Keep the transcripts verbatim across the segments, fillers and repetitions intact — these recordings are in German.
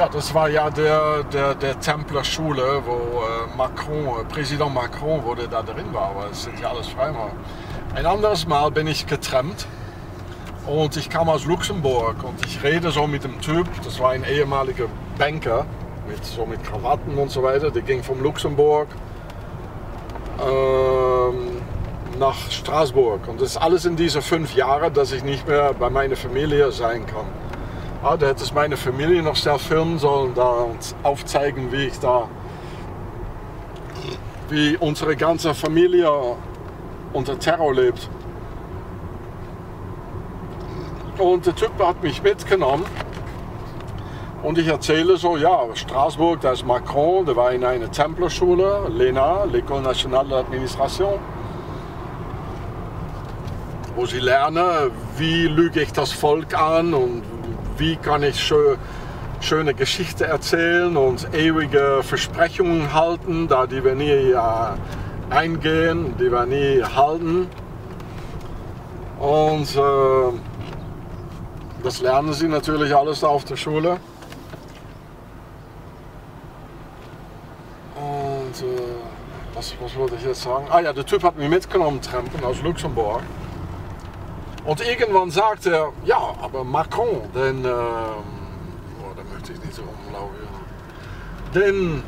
Ja, das war ja der, der, der Templerschule, wo äh, Macron, Präsident Macron, wo der da drin war, aber es sind ja alles Freimaurer. Ein anderes Mal bin ich getrennt und ich kam aus Luxemburg und ich rede so mit dem Typ, das war ein ehemaliger Banker, mit, so mit Krawatten und so weiter, der ging von Luxemburg ähm, nach Straßburg und das ist alles in diese fünf Jahre, dass ich nicht mehr bei meiner Familie sein kann. Ja, da hätte es meine Familie noch schnell filmen sollen da und aufzeigen, wie ich da, wie unsere ganze Familie unter Terror lebt. Und der Typ hat mich mitgenommen und ich erzähle so, ja, Straßburg, da ist Macron, der war in einer Templerschule, l'E N A, l'École Nationale d'Administration, wo sie lernen, wie lüge ich das Volk an und wie kann ich schö schöne Geschichte erzählen und ewige Versprechungen halten, da die wir nie äh, eingehen, die wir nie halten. Und äh, das lernen sie natürlich alles da auf der Schule. Und äh, was, was wollte ich jetzt sagen? Ah ja, der Typ hat mich mitgenommen, Trampen aus Luxemburg. Und irgendwann sagt er, ja, aber Macron, den, äh, oh, da möchte ich nicht so rumlaufen, den,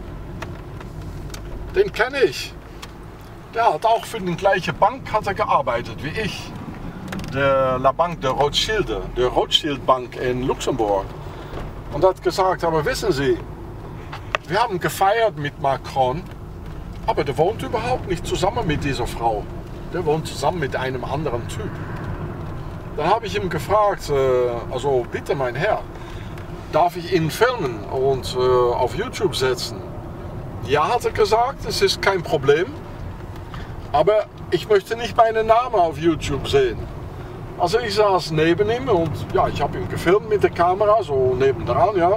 den kenne ich. Der hat auch für die gleiche Bank hat er gearbeitet wie ich. Der La Banque de Rothschild, der Rothschild Bank in Luxemburg. Und hat gesagt, aber wissen Sie, wir haben gefeiert mit Macron, aber der wohnt überhaupt nicht zusammen mit dieser Frau. Der wohnt zusammen mit einem anderen Typ. Dann habe ich ihm gefragt, äh, also bitte mein Herr, darf ich ihn filmen und äh, auf YouTube setzen? Ja, hat er gesagt, es ist kein Problem, aber ich möchte nicht meinen Namen auf YouTube sehen. Also ich saß neben ihm und ja, ich habe ihn gefilmt mit der Kamera, so nebendran, ja.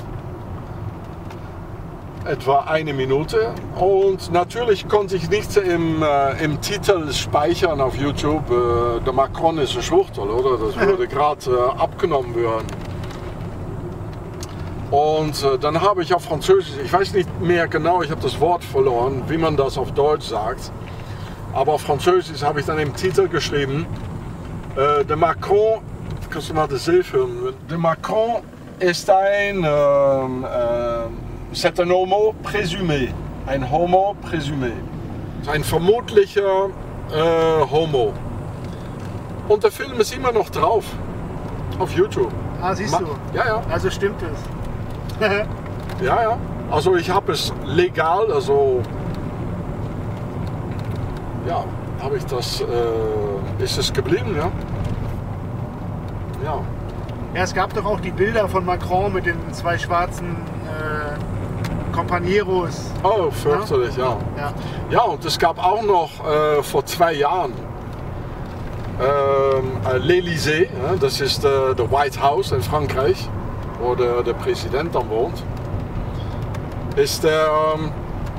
Etwa eine Minute und natürlich konnte ich nicht im, äh, im Titel speichern auf YouTube, äh, der Macron ist ein Schwuchtel, oder? Das würde gerade äh, abgenommen werden. Und äh, dann habe ich auf Französisch, ich weiß nicht mehr genau, ich habe das Wort verloren, wie man das auf Deutsch sagt, aber auf Französisch habe ich dann im Titel geschrieben, äh, der Macron, kannst du mal das filmen, der Macron ist ein äh, äh, c'est un homo présumé, ein Homo présumé, ein vermutlicher äh, Homo. Und der Film ist immer noch drauf, auf YouTube. Ah, siehst Ma du? Ja, ja. Also stimmt es. Ja, ja. Also ich habe es legal, also ja, habe ich das, äh, ist es geblieben, ja. Ja. Ja, es gab doch auch die Bilder von Macron mit den zwei schwarzen äh, Companeros. Oh, fürchterlich, ja. Ja. Ja, und es gab auch noch äh, vor zwei Jahren ähm, äh, l'Élysée, ja, das ist äh, der White House in Frankreich, wo der, der Präsident dann wohnt, ist der, ähm,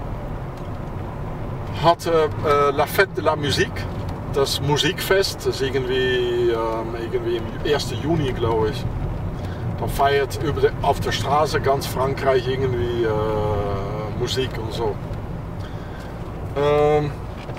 hatte äh, La Fête de la Musique, das Musikfest, das ist irgendwie, ähm, irgendwie im ersten Juni, glaube ich. Da feiert über de, auf der Straße ganz Frankreich irgendwie äh, Musik und so. Ähm,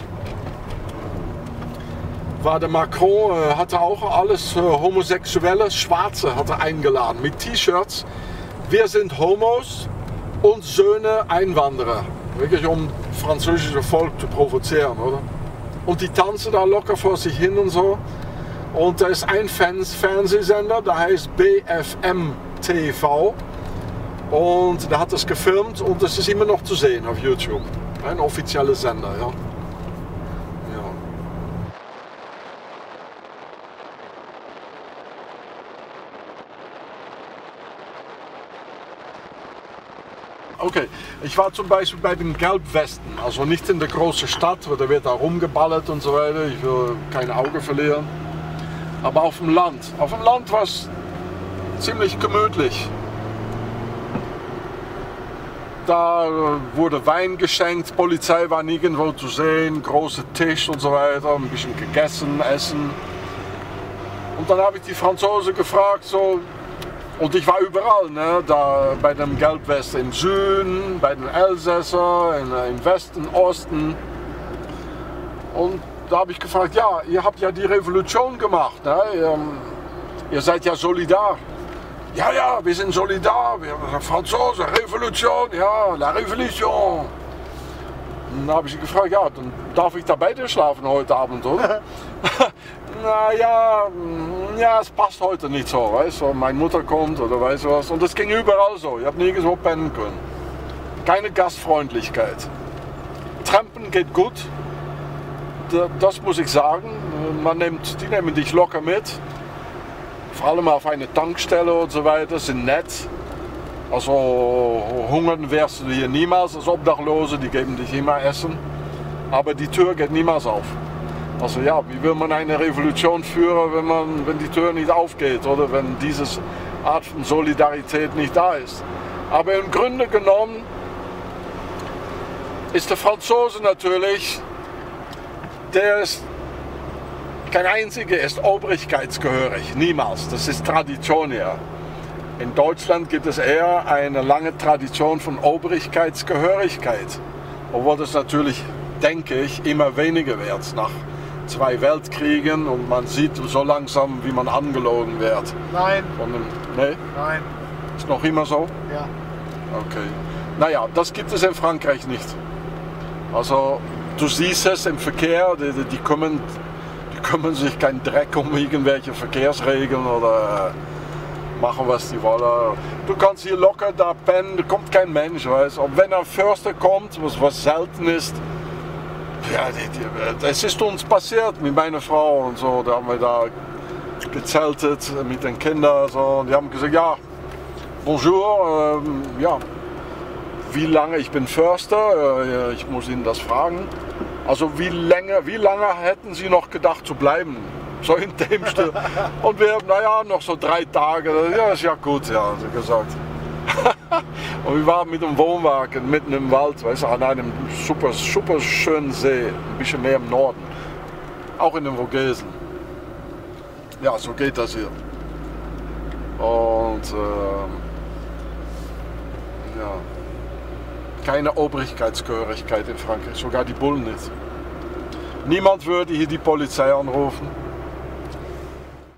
war der Macron, äh, hatte auch alles äh, Homosexuelle, Schwarze hat er eingeladen mit T-Shirts. Wir sind Homos und Söhne Einwanderer. Wirklich um das französische Volk zu provozieren, oder? Und die tanzen da locker vor sich hin und so. Und da ist ein Fernsehsender, der heißt B F M T V. Und der hat das gefilmt und das ist immer noch zu sehen auf YouTube. Ein offizieller Sender, ja. Ja. Okay, ich war zum Beispiel bei den Gelbwesten, also nicht in der großen Stadt, weil da wird da rumgeballert und so weiter. Ich will kein Auge verlieren. Aber auf dem Land. Auf dem Land war es ziemlich gemütlich. Da wurde Wein geschenkt, Polizei war nirgendwo zu sehen, großer Tisch und so weiter, ein bisschen gegessen, essen. Und dann habe ich die Franzosen gefragt, so, Und ich war überall, ne? Da bei dem Gelbwest im Süden, bei den Elsässer, in, im Westen, Osten. Und da habe ich gefragt, ja, ihr habt ja die Revolution gemacht, ne? ihr, ihr seid ja solidar. Ja, ja, wir sind solidar, wir sind Franzosen, Revolution, ja, la Revolution. Und dann habe ich sie gefragt, ja, dann darf ich da bei dir schlafen heute Abend, oder? Naja, ja, es passt heute nicht so, weißt du, meine Mutter kommt oder weißt du was. Und das ging überall so, ich habe nirgendwo pennen können. Keine Gastfreundlichkeit. Trampen geht gut, das muss ich sagen. Man nimmt, die nehmen dich locker mit. Vor allem auf eine Tankstelle und so weiter, sind nett. Also hungern wirst du hier niemals als Obdachlose, die geben dich immer Essen. Aber die Tür geht niemals auf. Also ja, wie will man eine Revolution führen, wenn, man, wenn die Tür nicht aufgeht oder wenn diese Art von Solidarität nicht da ist. Aber im Grunde genommen ist der Franzose natürlich, der ist kein einziger, ist obrigkeitsgehörig, niemals, das ist Tradition hier. In Deutschland gibt es eher eine lange Tradition von Obrigkeitsgehörigkeit, obwohl das natürlich, denke ich, immer weniger wird nach zwei Weltkriegen und man sieht so langsam, wie man angelogen wird. Nein. Von dem, nee? Nein. Ist noch immer so? Ja. Okay. Naja, das gibt es in Frankreich nicht. Also du siehst es im Verkehr, die, die, die, kümmern, die kümmern sich keinen Dreck um irgendwelche Verkehrsregeln oder machen, was die wollen. Du kannst hier locker da pennen, da kommt kein Mensch, weißt du. Und wenn ein Förster kommt, was, was selten ist, ja, es ist uns passiert mit meiner Frau und so, da haben wir da gezeltet mit den Kindern so, und die haben gesagt, ja, bonjour, ähm, ja, wie lange, ich bin Förster, äh, ich muss Ihnen das fragen, also wie lange, wie lange hätten Sie noch gedacht zu bleiben, so in dem Stil, und wir, naja, noch so drei Tage, ja, ist ja gut, ja, hat er gesagt. Und wir waren mit dem Wohnwagen mitten im Wald, weißt du, an einem super, super schönen See, ein bisschen mehr im Norden, auch in den Vogesen. Ja, so geht das hier. Und äh, ja, keine Obrigkeitsgehörigkeit in Frankreich, sogar die Bullen nicht. Niemand würde hier die Polizei anrufen.